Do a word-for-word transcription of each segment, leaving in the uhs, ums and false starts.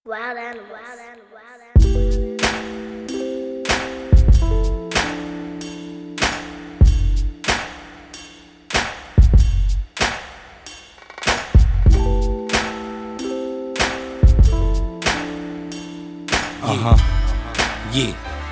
Wild animals. Wild animals. Wild animals. Uh-huh. Yeah.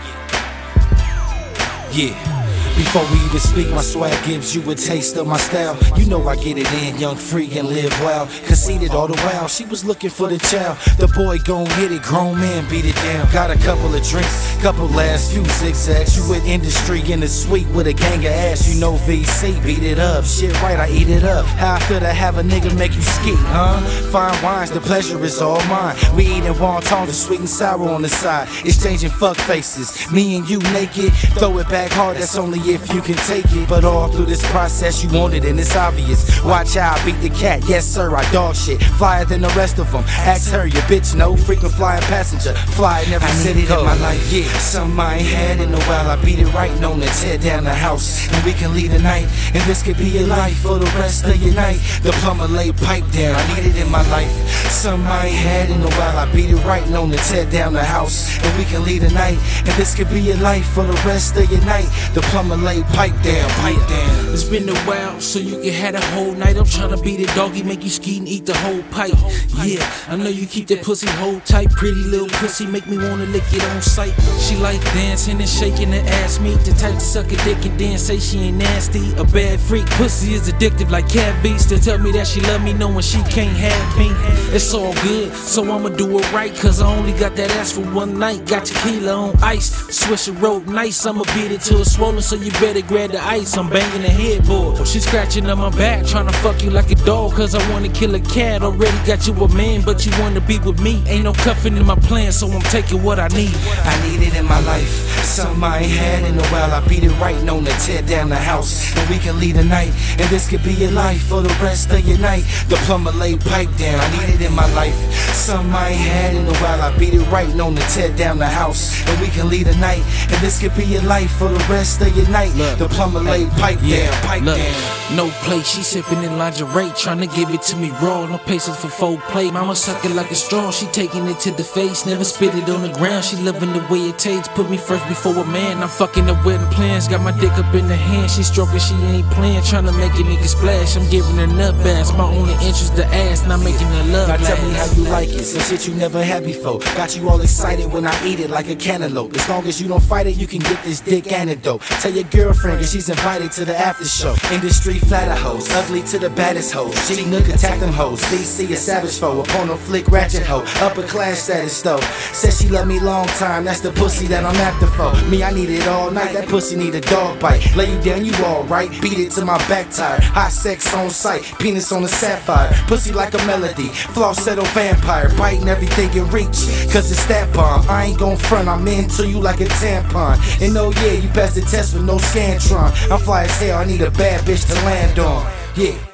Yeah. Before we even speak, my swag gives you a taste of my style. You know I get it in, young, free, and live well. Conceited all the while, she was looking for the child. The boy gon' hit it, grown man beat it down. Got a couple of drinks, couple last few zigzags. You with industry in the suite with a gang of ass. You know V C, beat it up. Shit right, I eat it up. How I feel to have a nigga make you ski, huh? Fine wines, the pleasure is all mine. We eating wonton, the sweet and sour on the side. Exchanging fuck faces, me and you naked. Throw it back hard, that's only if you can take it. But all through this process you want it and it's obvious. Watch how I beat the cat, yes sir, I dog shit. Flyer than the rest of them, ask her, your bitch no frequent flying passenger. Fly never said it in my life, yeah. Something I ain't had in a while, I beat it right, known to tear down the house. And we can leave the night, and this could be your life for the rest of your night. The plumber laid pipe down, I need it in my life. Something I ain't had in a while, I beat it right, known to tear down the house. And we can leave the night, and this could be your life for the rest of your night. The plumber laid pipe down, pipe down. It's been a while, so you can have the whole night. I'm tryna be the doggy, make you ski and eat the whole pipe. Yeah, I know you keep that pussy hold tight. Pretty little pussy, make me wanna lick it on sight. She like dancing and shaking her ass meat. The type to suck a dick and then say she ain't nasty. A bad freak, pussy is addictive like cat beats. To tell me that she love me knowing she can't have me. It's all good, so I'ma do it right. Cause I only got that ass for one night. Got tequila on ice, Swisher rope nice. I'ma beat it till it's swollen, so you better grab the ice. I'm banging the headboard, she scratching on my back, tryna fuck you like a dog. Cause I wanna kill a cat. Already got you a man, but you wanna be with me. Ain't no cuffing in my plan, so I'm taking what I need. I need it in my life, something I ain't had in a while. I beat it right, known to tear down the house. And we can leave the night, and this could be your life for the rest of your night. The plumber laid pipe down, I need it in my life, something I ain't had in a while. I beat it right, known to tear down the house. And we can leave the night, and this could be your life for the rest of your night. Look, the plumber laid pipe yeah, down, pipe look, down. No play, she sipping in lingerie, tryna give it to me raw. No patience for full play. Mama suck it like a straw, she taking it to the face, never spit it on the ground. She loving the way it tastes, put me first before a man. I'm fucking the wedding plans, got my dick up in the hand. She stroking, she ain't playing, tryna make a nigga splash. I'm giving her nut baths, my only interest the ass, not making her love. Now last. tell me how you like it, some shit you never had before. Got you all excited when I eat it like a cantaloupe. As long as you don't fight it, you can get this dick antidote. Tell your girlfriend that she's invited to the after show. Industry flatter hoes, ugly to the baddest hoes. G Nook attack them hoes, D C a savage foe. Upon a flick ratchet hoe, upper class status though. Said she love me long time, that's the pussy that I'm after for. Me, I need it all night, that pussy need a dog bite. Lay you down, you alright, beat it to my back tire. Hot sex on sight, penis on a sapphire. Pussy like a melody, falsetto vampire. Biting everything in reach, cause it's that bomb. I ain't gon' front, I'm into you like a tampon. And oh yeah, you passed the test with no Scantron. I'm fly as hell, I need a bad bitch to land on. Yeah.